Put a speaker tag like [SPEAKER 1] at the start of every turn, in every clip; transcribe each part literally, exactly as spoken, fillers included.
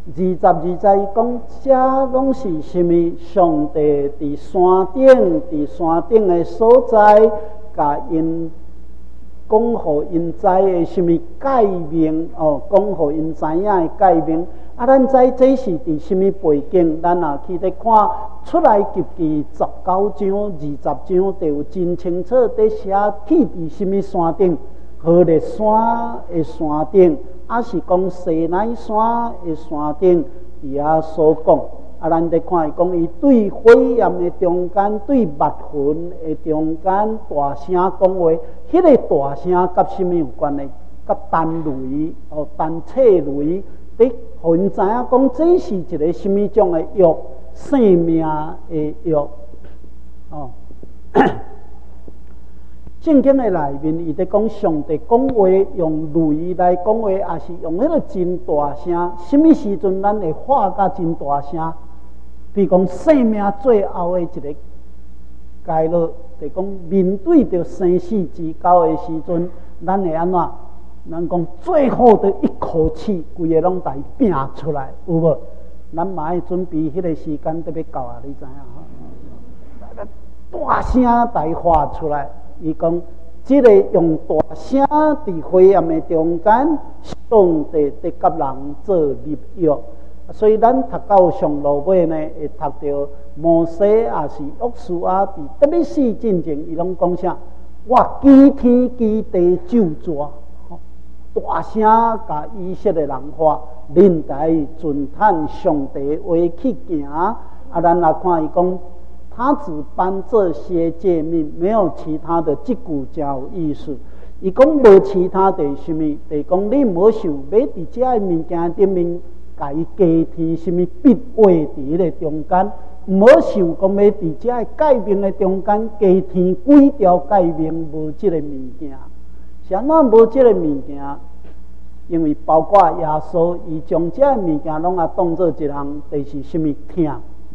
[SPEAKER 1] 二十二节伊讲，这拢是什么？上帝伫山顶，伫山顶的所在，甲因讲互因知的什么界面哦，讲互因知影的界面。啊，咱知这是伫什么背景？咱也去咧看出来及第十九章、二十章，就有真清楚伫写去伫什么山顶，何烈山的山顶。啊，是讲西乃山的山顶，伫遐所讲。啊，咱得看伊讲，伊对火焰的中间，对密云的中间，大声讲话。迄、那个大声甲什么有关系？甲丹雷哦，丹切雷，伫互因知影讲，这是一个什么种的药，生命的药哦。圣经的内面，伊在讲上帝讲话用雷来讲话，也是用迄个真大声。什么时阵咱会发甲真大声？比如讲生命最后的一个阶落，就讲面对着生死之交的时阵，咱会安怎？咱讲最后的一口气，规个拢来拼出来，有无？咱嘛爱准备迄个时间，特别到啊，你知影哈？大声来发出来。伊讲，即个用大声伫火焰的中间，上帝伫甲人做立约，所以咱读到上落尾呢，会读到摩西也是约书亚伫特别四进前，伊拢讲啥？我基天基地咒詛，大声甲以色列人发，恁得尊叹上帝话去行。啊，咱来看伊讲。他只颁这些诫命，没有其他的即句才有意思。伊讲无其他的什么，就是讲你无想要伫这个物件顶面，甲伊加添什么笔画伫咧中间，无想讲要伫这个界面的中间加添几条界面，无即个物件。啥那无即个物件？因为包括耶稣，伊将这个物件拢啊当做一项，就是什么听。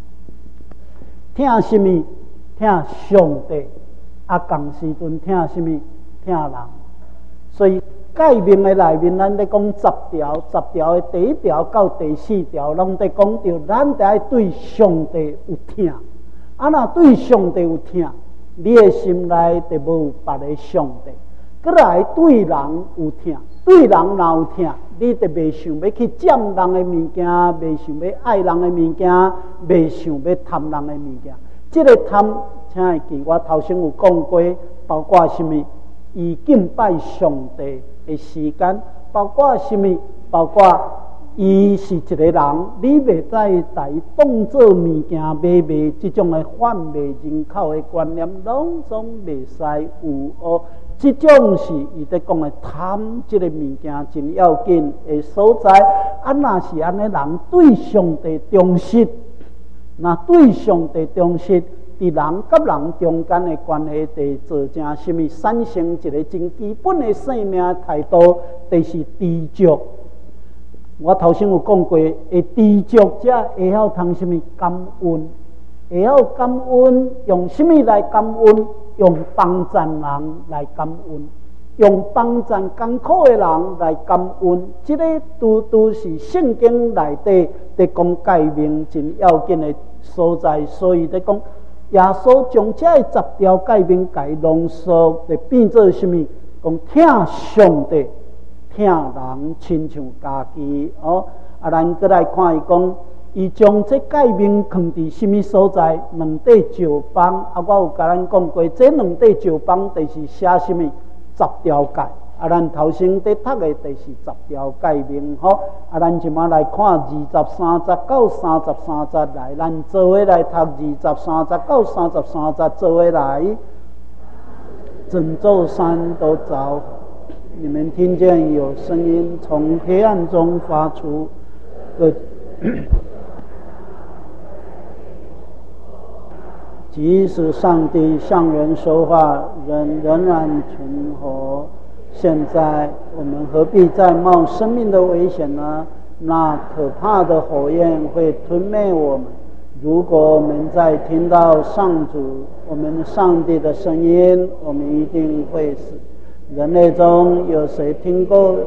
[SPEAKER 1] 听什么？听上帝，啊，同时阵听什么？听人。所以诫命的内面，咱咧讲十条，十条的第一条到第四条，拢在讲到咱得爱对上帝有听。啊，若对上帝有听，你的心内就无有别个上帝。搁来对人有听，对人若有听。你就袂想要去占人的物件，袂想要爱人的物件，袂想要贪人的物件。这个贪，请会记我头先有讲过，包括什么？伊敬拜上帝的时间，包括什么？包括伊是一个人，你袂再把伊当做物件买卖，这种的贩卖人口的观念，拢总袂使有哦。这种是伊在讲的贪，这个物件真要紧的所在。啊，若是安尼，人对上帝忠实，那对上帝忠实，伫人甲人中间的关系，就做成什么？产生一个真基本的生命态度，就是知足。我头先有讲过，会知足者会晓通什么感恩，会晓感恩，用什么来感恩？用帮赞人来感恩，用帮赞艰苦的人来感恩，这个都都是圣经内底在讲诫命真要紧的所在。所以在讲耶稣将这十条诫命给浓缩，就变做什么？讲听上帝，听人，亲像家己哦。啊，咱再来看伊讲。伊将这诫命放伫什么所在？两块石板啊，我有甲咱讲过，这两块石板就是写什么？十条诫。啊，咱头先在读的就是十条诫命吼。啊，咱即马来看二十三节到三十三节来，咱做伙来读二十三节到三十三节，做伙来。整座山都着，你们听见有声音从黑暗中发出，呃。即使上帝向人说话，人仍然存活。现在我们何必再冒生命的危险呢？那可怕的火焰会吞灭我们。如果我们再听到上主我们上帝的声音，我们一定会死。人类中有谁听过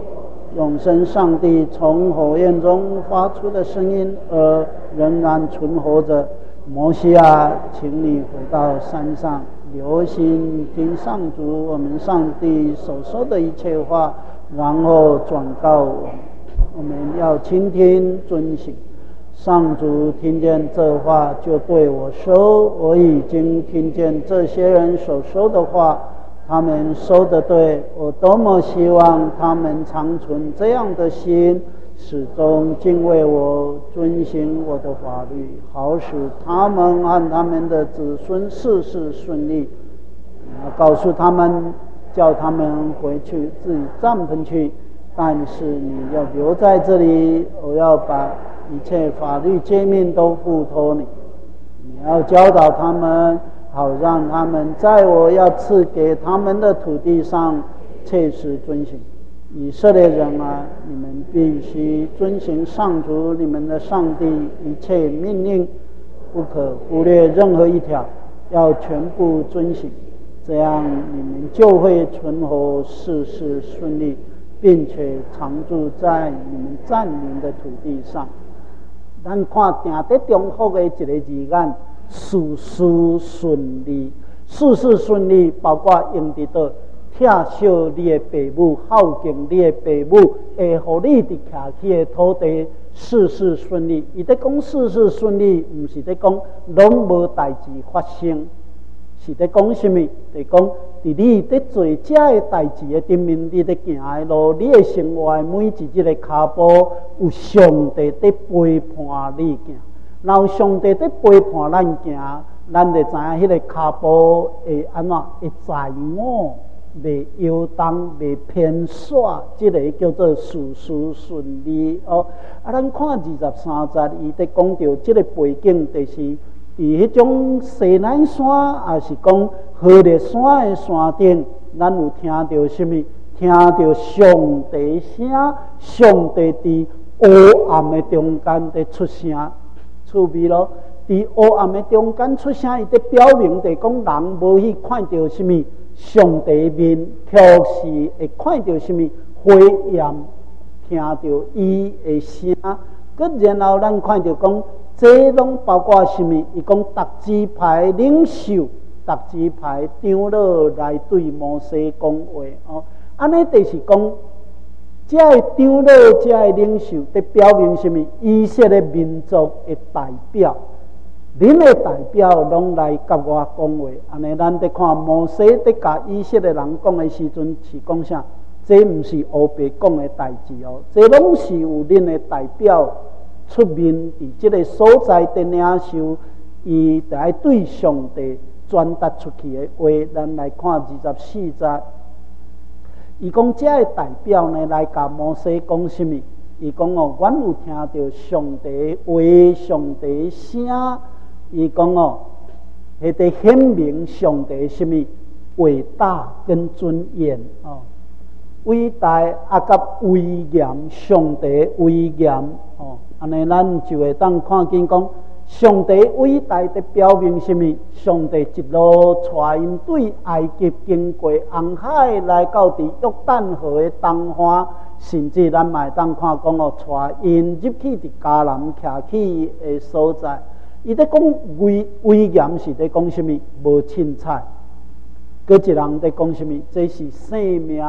[SPEAKER 1] 永生上帝从火焰中发出的声音，而仍然存活着。摩西啊，请你回到山上，留心听上主我们上帝所说的一切话，然后转告我们，我们要倾听遵行。上主听见这话，就对我说：我已经听见这些人所说的话，他们说的对，我多么希望他们常存这样的心，始终敬畏我，遵行我的法律，好使他们和他们的子孙事事顺利。告诉他们，叫他们回去自己帐篷去，但是你要留在这里，我要把一切法律诫命都付托你。你要教导他们，好让他们在我要赐给他们的土地上切实遵行。以色列人啊，你们必须遵行上主你们的上帝一切命令，不可忽略任何一条，要全部遵行，这样你们就会存活，事事顺利，并且常住在你们占领的土地上。咱看定在中国的一个字眼，事事顺利。事事顺利包括用在到疼惜你的父母，孝敬你的父母，会互你伫徛起的土地事事顺利。伊在讲事事顺利，不是在讲拢无代志发生，是在讲什么？在讲伫你在做这个代志的顶面，你在行的路，你的生活的每一日的脚步，有上帝在陪伴你行。然后上帝在陪伴咱行，咱就知影迄个脚步会安怎会在我。袂摇动，袂偏煞，这个叫做事事顺利哦。啊，咱看二十三节，伊在讲到这个背景，就是伫迄种西南山，也是讲何烈山的山顶，咱有听到什么？听到上帝声，上帝伫黑暗的中间在出声，趣味咯。伫黑暗的中间出声，伊在表明在讲人无去看到什么。上帝面却是会看到什么火焰，听到伊的声，佮然后咱看到讲，这拢包括什么？伊讲特支派领袖，特支派长老来对摩西讲话哦。安尼就是讲，这个长老、这个领袖，在表明什么？以色列民族的代表。恁的代表拢来甲我讲话，安尼咱在看摩西在甲以色列人讲的时阵是讲啥？这毋是黑白讲的代志哦，这拢是有恁的代表出面伫这个所在的领袖，伊就爱对上帝传达出去的话。咱来看二十四节，伊讲这个代表呢来甲摩西讲什么？伊讲哦，阮有听到上帝话，上帝声。伊讲哦，迄个显明上帝什么伟大跟尊严哦，伟大啊，甲威严，上帝威严哦，安尼咱就会当看见讲，上帝伟大的表明什么？上帝一路带因对埃及经过红海，来到伫约旦河的东岸，甚至咱嘛会当看讲哦，带因入去伫迦南徛起的所在。伊在讲威威严是在讲什么？无凊彩。搁一人在讲什么？这是生命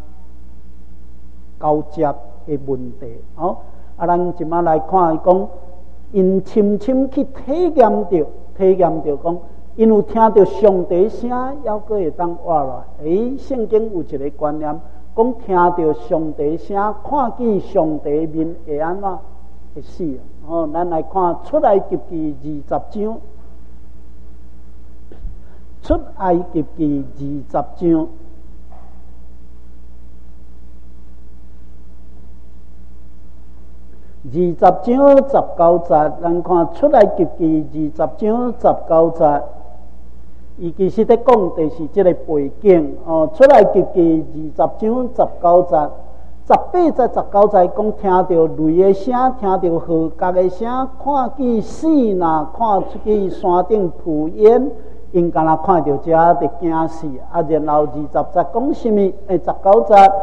[SPEAKER 1] 交接的问题。哦，啊，咱即马来看讲，因深深去体验到，体验到讲，因有听到上帝声，还阁会当活来。诶，圣经有一个观念，讲听到上帝声，看见上帝面会安怎？会死啊！哦，咱来看出埃及记二十章，出埃及记二十章，二十章十九节，咱看出埃及记二十章十九节，伊其实在讲的是这个背景哦。出埃及记二十章十九节。十八节、十九节讲听到雷的声，听到号角的声，看见死呐，看出去山顶扑烟，因敢若看到这就惊死。啊，然后二十节讲什么？诶，十九节，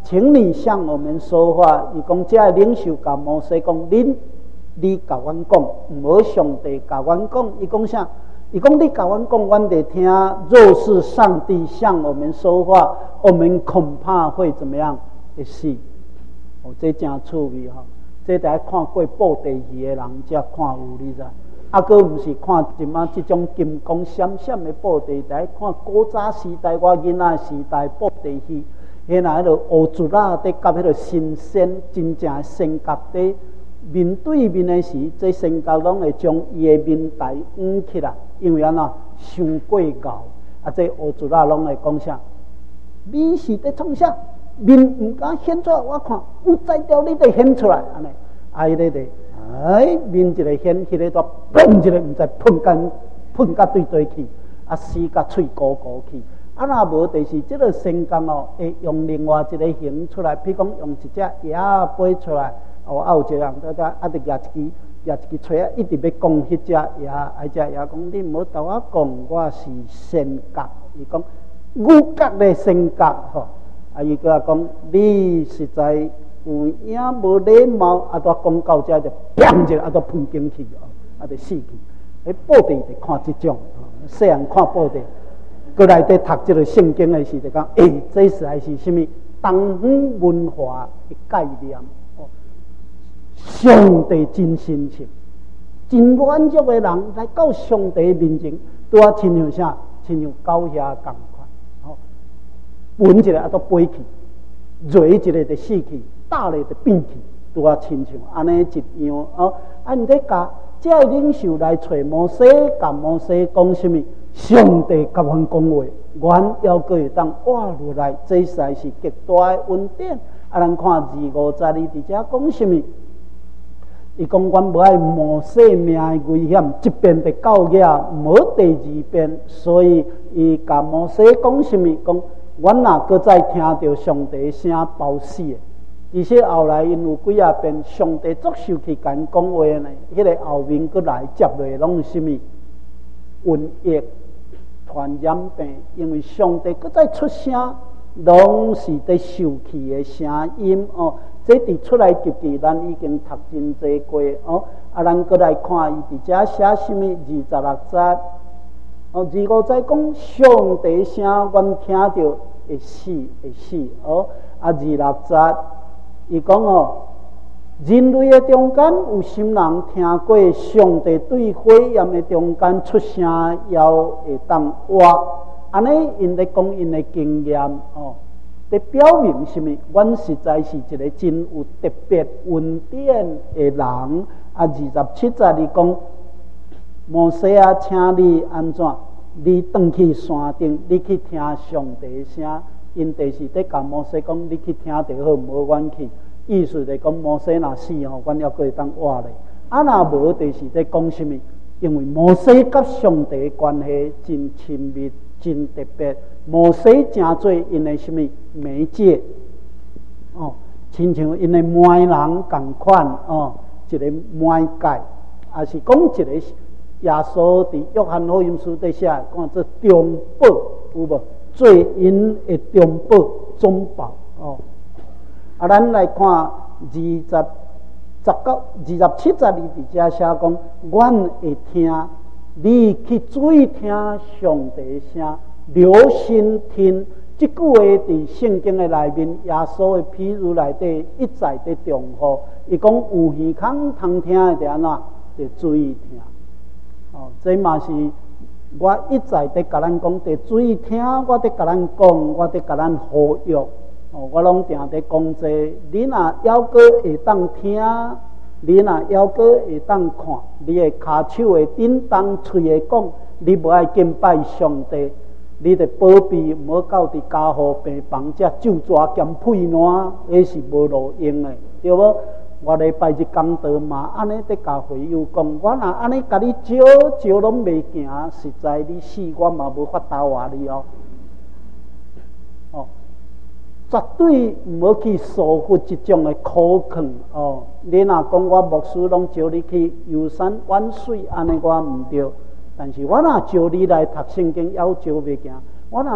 [SPEAKER 1] 请你向我们说话。伊讲这领袖甲摩西讲，恁你甲阮讲，毋好上帝甲阮讲。伊讲啥？伊讲你甲阮讲，阮得听。若是上帝向我们说话，我们恐怕会怎么样？会死。哦，这真趣味哈！这得看过布袋戏的人才看有，你知？啊，佫毋是看即马即种金光闪闪的布袋，得看古早时代、我囡仔时代布袋戏。迄那迄个乌竹仔伫甲迄个神仙，真正仙甲伫面对面的时，这仙甲拢会将伊的面带掩起来，因为安怎伤过熬。啊，这乌竹仔拢会讲啥？你是伫创啥？面毋敢显出来，我看有才调你得显出来，安尼。啊，迄个得，哎，面一个显，迄个都砰一个，毋知喷干喷甲对对去，啊，死甲喙鼓鼓去。啊，若无就是即个仙工哦，会用另外一个形出来，譬如讲用一只鸭飞出来，哦，啊有一个人在在啊，就举一支举一支锤啊，一直要讲迄只鸭，啊，只鸭讲你唔好同我讲，我是仙角，伊讲牛角的仙角吼，啊，伊个讲你实在有影无礼貌，啊，都讲到这就砰一下，啊，都喷进去哦，啊，就死去。迄布袋就看即种，细人看布袋。过来在读这个圣经的时，就讲，诶、欸，这实在是什么东方文化的概念哦。上帝真心情，真满足的人来到上帝面前，都要亲像啥？亲像狗遐共款，哦，闻一个啊都飞去，热一个就死去，打咧就变去，都要亲像安尼一样哦。啊，你在甲这领袖来找摩西，甲摩西讲什么？上帝甲阮讲话，阮要个会当活落来，这实在是极大的恩典。啊，咱看二五十二伫遮讲什么？伊讲阮无爱冒生命的危险，一遍就到遐，无第二遍。所以伊甲摩西讲什么？讲阮若搁再听到上帝声包死的。而且后来因有几啊遍，上帝作受去甲因讲话呢，迄、那个后面搁来接落拢是什么？瘟疫。传染病，因为上帝搁再出声，拢是伫受气的声音哦。这伫出来及记，咱已经读真济过哦。啊，咱搁来看伊伫遮写什么？二十六节哦，二五节讲上帝声，阮听到会死会死哦。啊，二六节伊讲哦。人类的中间有心人听过上帝对火焰的中间出声，要会当活。安尼因咧讲因的经验哦，在表明什么？阮实在是一个真有特别恩典的人。啊，二十七节你讲，摩西啊，请你安怎？你转去山顶，你去听上帝声。因就是在甲摩西讲，你去听就好，无阮去。意思就讲摩西若死吼，阮要可以当活咧。啊，若无就是在讲什么？因为摩西甲上帝的关系真亲密、真特别。摩西真做因的什么媒介？哦，亲像因的媒人共款哦，一个媒介，也是讲一个耶稣伫约翰福音书底下讲做中保，有无？做因的中保、中保哦。啊，咱来看二十、十九、二十七节里伫遮写讲，阮会听，你去注意听上帝声，留心听。即句话伫圣经的内面，耶稣的譬喻内底一再伫重复。伊讲有耳孔通听的，就安怎？就注意听。哦，这嘛是我一再伫甲咱讲，得注意听。我伫甲咱讲，我伫甲咱呼吁。哦，我拢定伫讲者，你若要个会当听，你若要个会当看，你的骹手会叮当，嘴会讲，你无爱敬拜上帝，你得保庇，唔好到伫家户病房遮咒抓兼屁烂，那是无路用的，对无？我礼拜日讲道嘛，安尼伫甲会友讲，我若安尼甲你招招拢袂行，实在你死我嘛无法度话你哦。哦。绝对唔好去疏忽这种的苦劝哦！你若讲我牧师拢招你去游山玩水，安尼我唔对。但是我若招你来读圣经，要招袂行。我若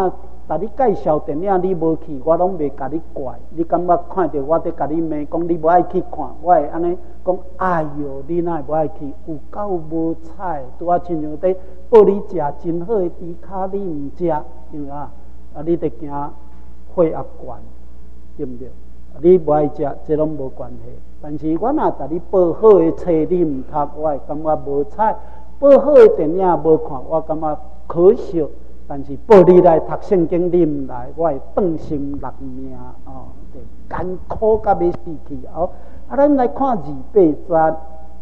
[SPEAKER 1] 甲你介绍电影，你无去，我拢袂甲你怪。你感觉看到我伫甲你骂，讲你无爱去看，我会安尼讲，哎哟，你哪会无爱去？有够无彩，拄啊亲像伫报你食真好诶猪脚，你毋食，因为啊，啊你得惊血压悬，对毋对？你无爱食，这拢无关系。但是我若甲你报好诶册，你毋读，我会感觉无彩；报好诶电影无看，我感觉可惜。但是报你来读圣经，你毋来，我会断心六命哦，艰苦甲要死去哦。啊，咱来看二八节，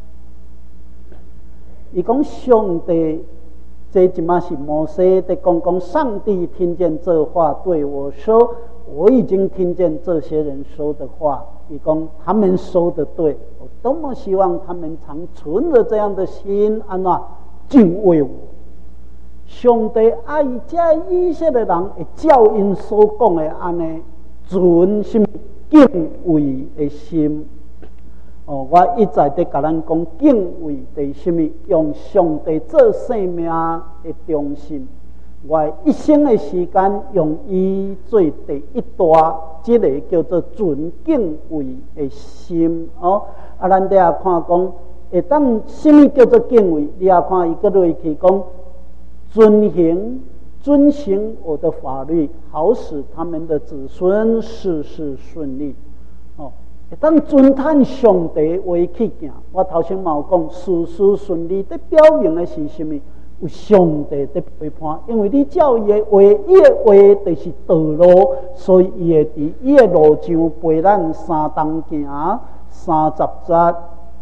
[SPEAKER 1] 伊讲上帝，这即马是摩西在讲讲，上帝听见这话对我说，我已经听见这些人说的话。伊讲他们说的对，我多么希望他们常存着这样的心，安怎敬畏我。上帝爱这以色列人会照因所讲的安尼，存什么敬畏的心。哦，我一再在甲咱讲敬畏的什么，用上帝做生命的中心。我一生的时间用伊做第一大，这个叫做存敬畏的心。哦，啊，咱底下看讲，会当什么叫做敬畏？你也看伊个落去讲。遵行、遵行我的法律，好使他们的子孙事事顺利。哦，当尊叹上帝话去行，我头先冇讲事事顺利，在表明的是什么？有上帝在陪伴，因为你照伊的话，伊的话就是道路，所以伊会伫伊的路上陪咱三当行三十节。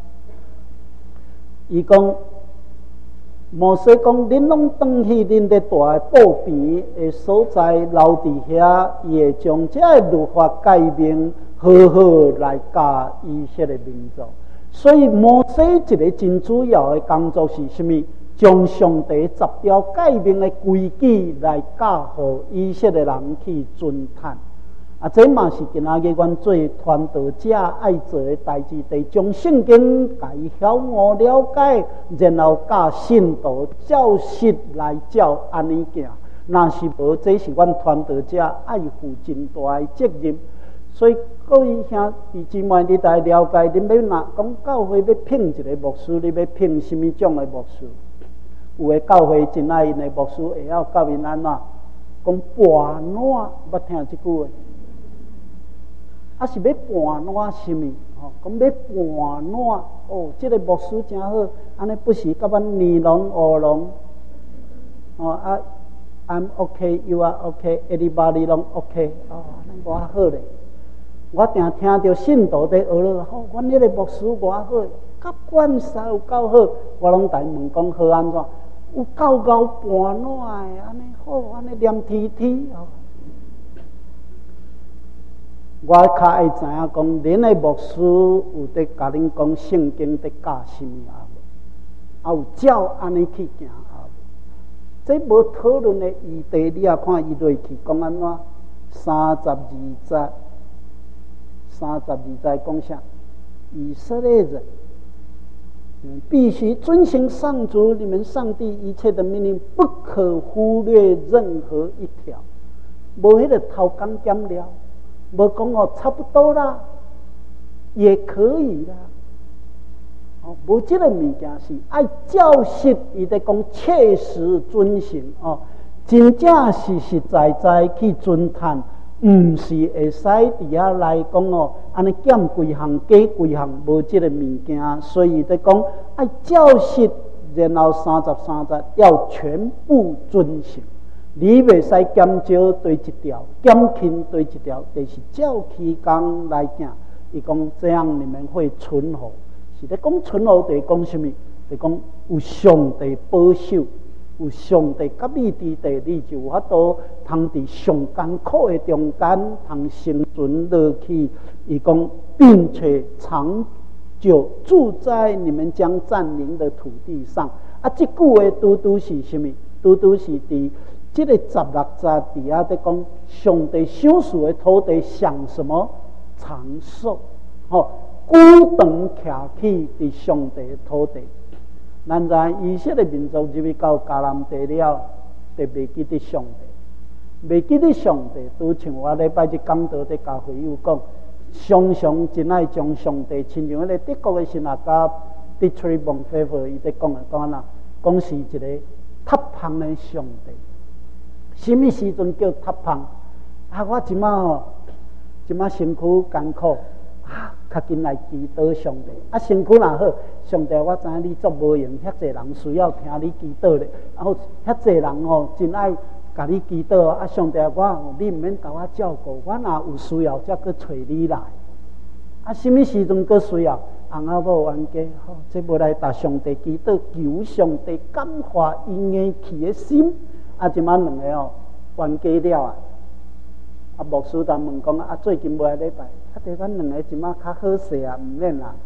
[SPEAKER 1] 伊讲。摩西讲：“恁拢转去恁的大布边的所在留伫遐，伊会将这律法改明，好好来教以色列民族。所以摩西一个真主要的工作是什么？将上帝十条改明的规矩来教互以色列人去遵探。啊，这嘛是今仔日阮做传道者爱做的代志，得将圣经家己晓悟了解，然后教信徒照实来照安尼行。若是无，这是阮传道者爱负真大的责任。所以各位兄弟姊妹，你来了解，恁要若讲教会要聘一个牧师，你要聘什么种的牧师？有的教会真爱因的牧师会晓教因安怎讲半烂，捌听即句话？啊，是要半烂什么？吼，讲要半烂哦，这个牧师真好，安尼不是甲阮尼龙、乌龙哦啊 ，I'm OK, you are OK, everybody 拢 OK 哦，安尼偌好咧。我定听到信徒在学了，吼，阮迄个牧师偌好，甲管师有够好，我拢大问讲好安怎？有够够半烂的，安尼好，安尼黏贴贴哦。我较爱知影讲，恁的牧师有在甲恁讲圣经在教什么啊？啊有照安尼去行啊？这无讨论的议题，你也看伊落去讲安怎？三十二节，三十二节讲啥？以色列人必须遵行上主你们上帝一切的命令，不可忽略任何一条。无迄个偷工减料。无讲哦，差不多啦，也可以啦。哦，无这个物件是爱照实，伊在讲切实遵行哦，真正实实在在去遵探，毋是会使伫遐来讲哦，安尼减几项加几项，无这个物件。所以在讲爱照实，然后三十三节要全部遵行。你袂使减少对一条，减轻对一条，就是照期间来行。伊讲这样你们会存活，是咧讲存活，就是讲什么？就是讲有上帝保守，有上帝甲你伫地，你就有法度通伫上艰苦的中间，通生存落去。伊讲，并且长久住在你们将占领的土地上。啊，这句话拄拄是什么？拄拄是伫。这个十六节底下在讲，上帝享受的土地享什么长寿？哦，孤长徛起伫上帝的土地。咱知以色列民族入去到迦南地了，特别记得上帝。 袂记得上帝，拄像我礼拜日讲道伫教会有讲，常常真爱将上帝亲像迄个德国的神学家 Dietrich Bonhoeffer 伊伫讲诶讲哪，讲是一个塌胖的上帝。什么时阵叫塌胖？啊，我即马吼，即马身躯艰苦啊，较紧来祈祷上帝。啊，身躯若好，上帝我知影你做无用，遐济人需要听你祈祷咧。然后遐济人吼，真爱甲你祈祷啊！上帝我，你毋免甲我照顾，我若有需要才去找你来。啊，什么时阵搁需要？翁仔某冤家，吼，这要来达上帝祈祷，求上帝感化因硬气的心。啊，即摆两个哦，冤家了啊！啊，牧师当问讲啊，最近无来礼拜，啊，对咱两个即摆较好势啊，毋免啦。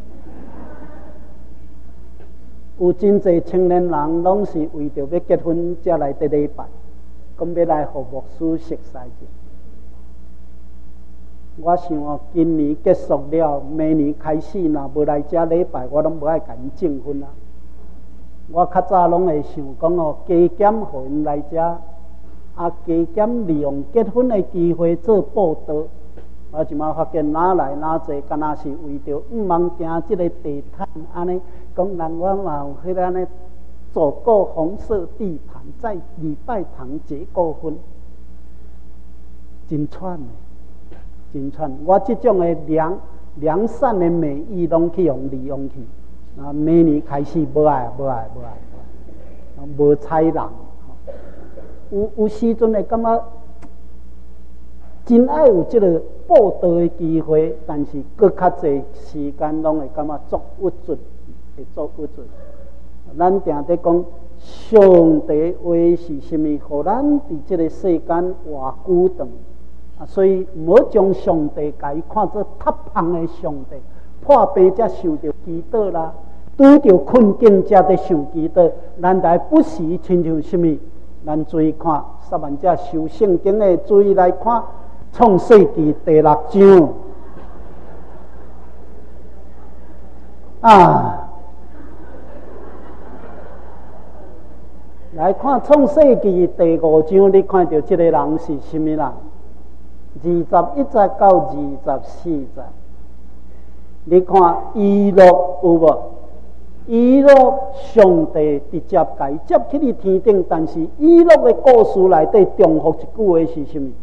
[SPEAKER 1] 有真侪青年人拢是为着要结婚才来伫礼拜，讲要来互牧师熟悉者。我想哦，今年结束了，明年开始若无来遮礼拜，我拢无爱甲因证婚啊。我较早拢会想讲哦，加减互因来遮，啊，加减利用结婚的机会做报道。我即马发现哪来哪济，敢若是为着毋茫行即个地毯安尼，讲人我嘛有迄个安尼走过红色地毯，在礼拜堂结过婚，真串的。真串，我这种的良良善的美意，拢去用利用去。啊，明年开始无爱，无爱，无爱，无睬人。有有时阵会感觉真爱有这个报道的机会，但是搁较济时间拢会感觉作不准，会作不准。咱定伫讲上帝话是什么？互咱伫这个世间活久长。所以，唔好将上帝甲伊看作塌胖的上帝，破病才想着祈祷啦，拄着困境才得想祈祷。咱来不时亲像什么？咱注意看，撒万者修圣经的，注意来看创世纪第六章啊。来看创世纪第五章，你看到这个人是什么人？二十一节到二十四节，你看以诺有无？以诺上帝直接甲伊接去你天顶，但是以诺的故事内底重复一句话是什么？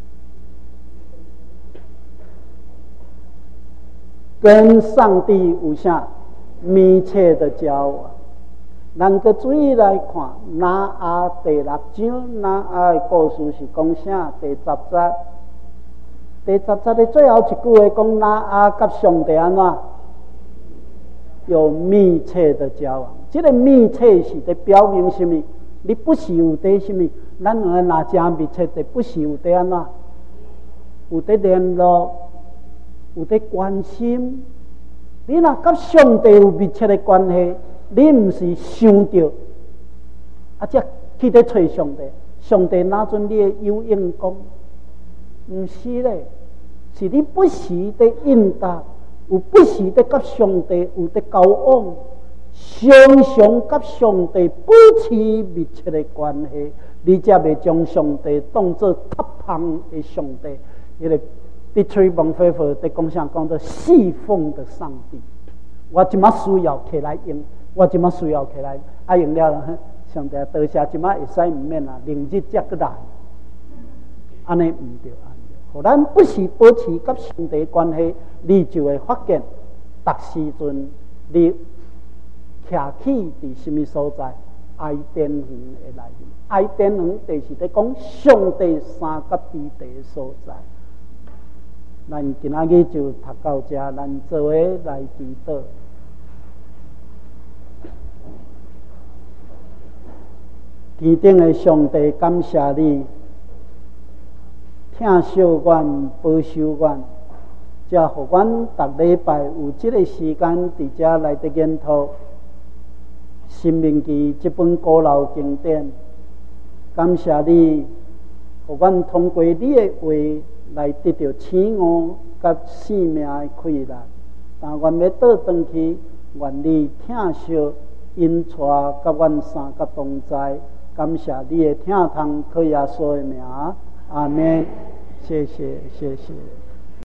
[SPEAKER 1] 跟上帝有啥密切的交往？咱个注意来看，拿阿第六章，拿阿的故事是讲啥？第十节。第十节的最后一句话讲，拿阿甲上帝安怎有密切的交往？这个密切是在表明什么？你不是有在什么？咱两个若真密切的，不是有在安怎？有在联络，有在关心。你若甲上帝有密切的关系，你唔是想着啊，则去在找上帝，上帝哪准你的有应功？唔是咧，是你不时的应答，有不时的甲上帝有的交往，常常甲上帝保持密切的关系，你才袂将上帝当作塌胖的上帝。迄个 Dietrich Bonhoeffer 在讲啥？讲做侍奉的上帝。我即马需要起来用，我即马需要起来，啊用了，上帝多谢，即马会使唔免啦，明日才过来，安尼唔对。互咱不是保持甲上帝关系，你就会发现，逐时阵你徛起伫什么所在？爱殿园的内面，爱殿园就是在讲上帝三甲之地的所在。咱今仔日就读到这，咱做伙来祈祷。天顶的上帝，感谢你。听小阮保守阮，才互阮逐礼拜有即个时间伫遮来得研讨《申命记》这本古老经典。感谢你，互阮通过你的话来得到醒悟甲生命的快乐。但愿要倒转去，愿你听小因带甲阮三甲同在， 感谢你的听从，靠耶稣的名，阿门。谢谢，谢谢。